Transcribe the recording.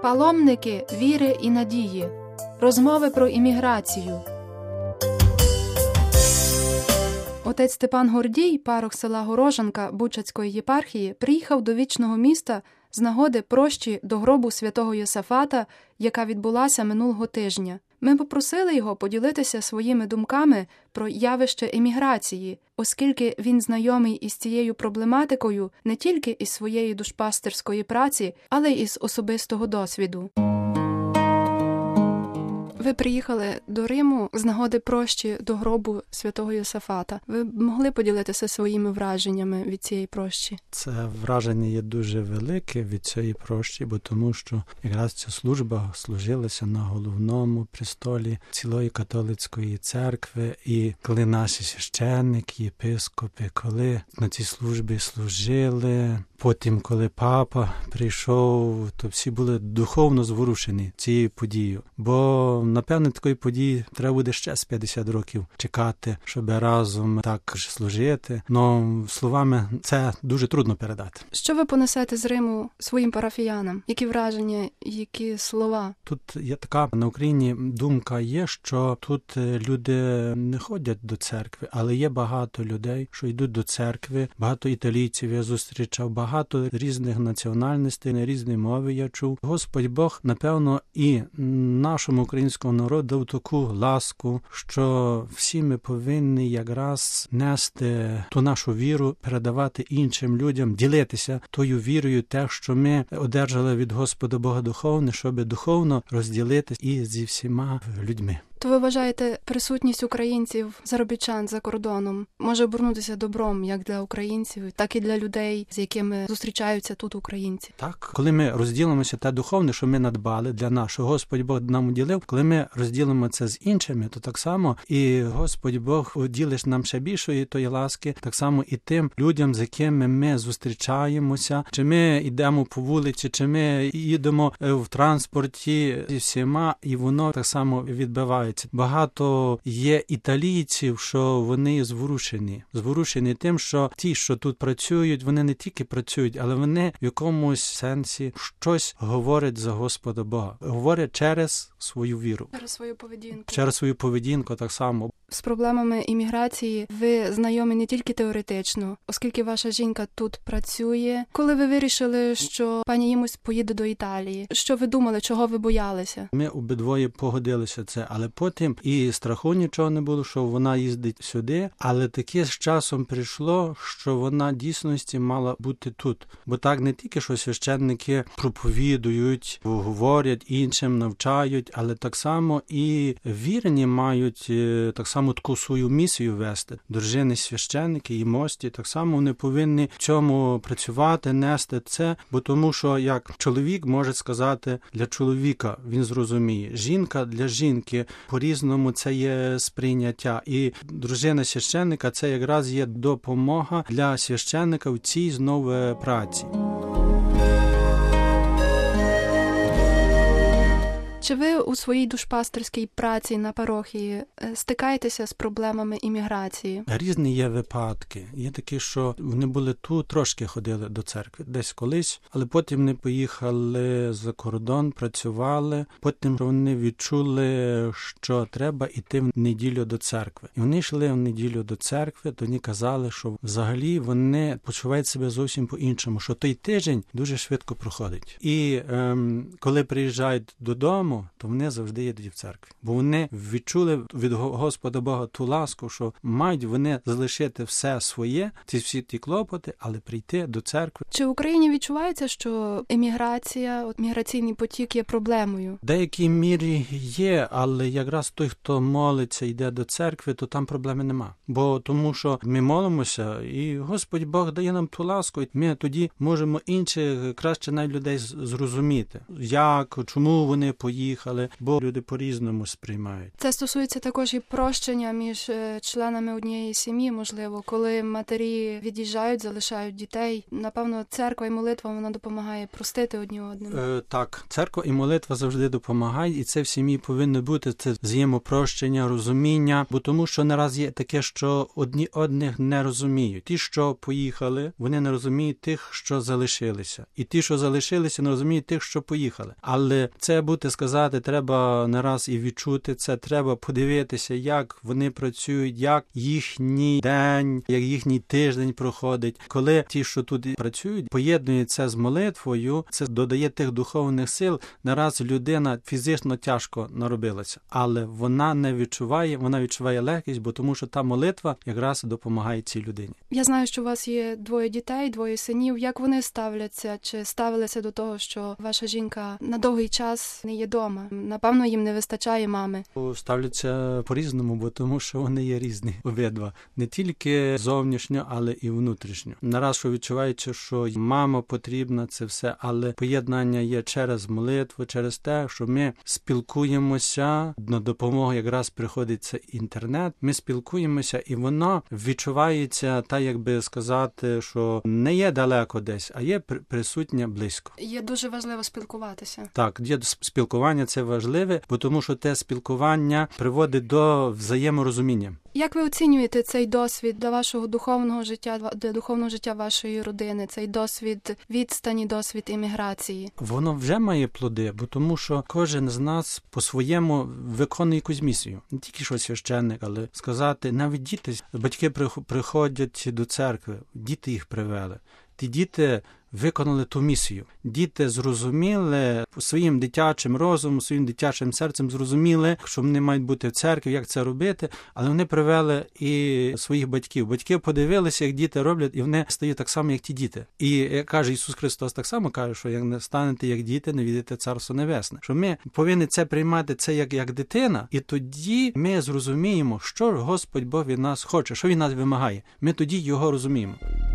Паломники віри і надії. Розмови про імміграцію. Отець Степан Гордій, парох села Горожанка Бучацької єпархії, приїхав до вічного міста з нагоди прощі до гробу святого Йосафата, яка відбулася минулого тижня. Ми попросили його поділитися своїми думками про явище еміграції, оскільки він знайомий із цією проблематикою не тільки із своєї душпастерської праці, але й із особистого досвіду. Ви приїхали до Риму з нагоди прощі до гробу святого Йосафата. Ви могли поділитися своїми враженнями від цієї прощі? Це враження є дуже велике від цієї прощі, бо тому що якраз ця служба служилася на головному престолі цілої католицької церкви. І коли наші священники, єпископи, коли на цій службі служили, потім, коли папа прийшов, то всі були духовно зворушені цією подією. Бо, напевне, такої події треба буде ще з 50 років чекати, щоб разом так служити. Но словами це дуже трудно передати. Що ви понесете з Риму своїм парафіянам? Які враження, які слова? Тут є така на Україні думка є, що тут люди не ходять до церкви, але є багато людей, що йдуть до церкви, багато італійців я зустрічав, багато різних національностей, на різні мови я чув. Господь Бог, напевно, і нашому українському народу дав таку ласку, що всі ми повинні якраз нести ту нашу віру, передавати іншим людям, ділитися тою вірою, те, що ми одержали від Господа Бога духовне, щоб духовно розділитися і зі всіма людьми. То ви вважаєте, присутність українців, заробітчан за кордоном може обернутися добром як для українців, так і для людей, з якими зустрічаються тут українці? Так. Коли ми розділимося те духовне, що ми надбали для нашого, Господь Бог нам уділив, коли ми розділимо це з іншими, то так само і Господь Бог уділиш нам ще більшої тої ласки, так само і тим людям, з якими ми зустрічаємося, чи ми йдемо по вулиці, чи ми їдемо в транспорті зі всіма, і воно так само відбиває. Багато є італійців, що вони зворушені тим, що ті, що тут працюють, вони не тільки працюють, але вони в якомусь сенсі щось говорять за Господа Бога. Говорять через свою віру. Через свою поведінку так само. З проблемами імміграції ви знайомі не тільки теоретично, оскільки ваша жінка тут працює. Коли ви вирішили, що пані Імусь поїде до Італії, що ви думали, чого ви боялися? Ми обидвоє погодилися це, але потім і страху нічого не було, що вона їздить сюди, але таке з часом прийшло, що вона дійсності мала бути тут. Бо так не тільки, що священники проповідують, говорять, іншим навчають, але так само і вірні мають так само таку свою місію вести. Дружини священники і мості, так само вони повинні в цьому працювати, нести це, бо тому що як чоловік може сказати для чоловіка, він зрозуміє. Жінка для жінки по-різному це є сприйняття. І дружина священника – це якраз є допомога для священника в цій знову праці. Чи ви у своїй душпастерській праці на парохії стикаєтеся з проблемами імміграції? Різні є випадки. Є такі, що вони були тут, трошки ходили до церкви, десь колись, але потім вони поїхали за кордон, працювали, потім вони відчули, що треба йти в неділю до церкви. І вони йшли в неділю до церкви, то вони казали, що взагалі вони почувають себе зовсім по-іншому, що той тиждень дуже швидко проходить. І коли приїжджають додому, то вони завжди їдуть в церкві. Бо вони відчули від Господа Бога ту ласку, що мають вони залишити все своє, всі ті клопоти, але прийти до церкви. Чи в Україні відчувається, що еміграція, міграційний потік є проблемою? В деякій мірі є, але якраз той, хто молиться, йде до церкви, то там проблеми нема. Бо тому, що ми молимося, і Господь Бог дає нам ту ласку, і ми тоді можемо інших, краще навіть людей зрозуміти. Як, чому вони поїхали, поїхали, бо люди по-різному сприймають. Це стосується також і прощення між членами однієї сім'ї, можливо, коли матері від'їжджають, залишають дітей. Напевно, церква і молитва, вона допомагає простити одні одним. Так, церква і молитва завжди допомагають, і це в сім'ї повинно бути, це взаємопрощення, розуміння, бо тому що нараз є таке, що одні одних не розуміють. Ті, що поїхали, вони не розуміють тих, що залишилися. І ті, що залишилися, не розуміють тих, що поїхали. Але це бути сказати, треба не раз і відчути це, треба подивитися, як вони працюють, як їхній день, як їхній тиждень проходить. Коли ті, що тут працюють, поєднують це з молитвою, це додає тих духовних сил. Нараз людина фізично тяжко наробилася, але вона не відчуває, вона відчуває легкість, бо тому що та молитва якраз допомагає цій людині. Я знаю, що у вас є 2 дітей, 2 синів. Як вони ставляться? Чи ставилися до того, що ваша жінка на довгий час не є дома? Напевно, їм не вистачає мами. Ставляться по-різному, бо тому що вони є різні обидва. Не тільки зовнішньо, але і внутрішньо. Нараз, що відчувається, що мама потрібна, це все, але поєднання є через молитву, через те, що ми спілкуємося, на допомогу якраз приходить це інтернет, ми спілкуємося, і воно відчувається, так якби сказати, що не є далеко десь, а є присутнє близько. Є дуже важливо спілкуватися. Так, є спілкування, це важливе, бо тому що те спілкування приводить до взаєморозуміння. Як ви оцінюєте цей досвід для вашого духовного життя, для духовного життя вашої родини, цей досвід відстані, досвід імміграції? Воно вже має плоди, бо тому що кожен з нас по-своєму виконує якусь місію. Не тільки що священник, але сказати, навіть діти, батьки приходять до церкви, діти їх привели. Ті діти виконали ту місію. Діти зрозуміли своїм дитячим розумом, своїм дитячим серцем зрозуміли, що вони мають бути в церкві, як це робити, але вони привели і своїх батьків. Батьки подивилися, як діти роблять, і вони стають так само, як ті діти. І, як каже Ісус Христос, так само каже, що як не станете як діти, не війдете в Царство Небесне. Що ми повинні це приймати це як дитина, і тоді ми зрозуміємо, що Господь Бог від нас хоче, що Він нас вимагає. Ми тоді його розуміємо.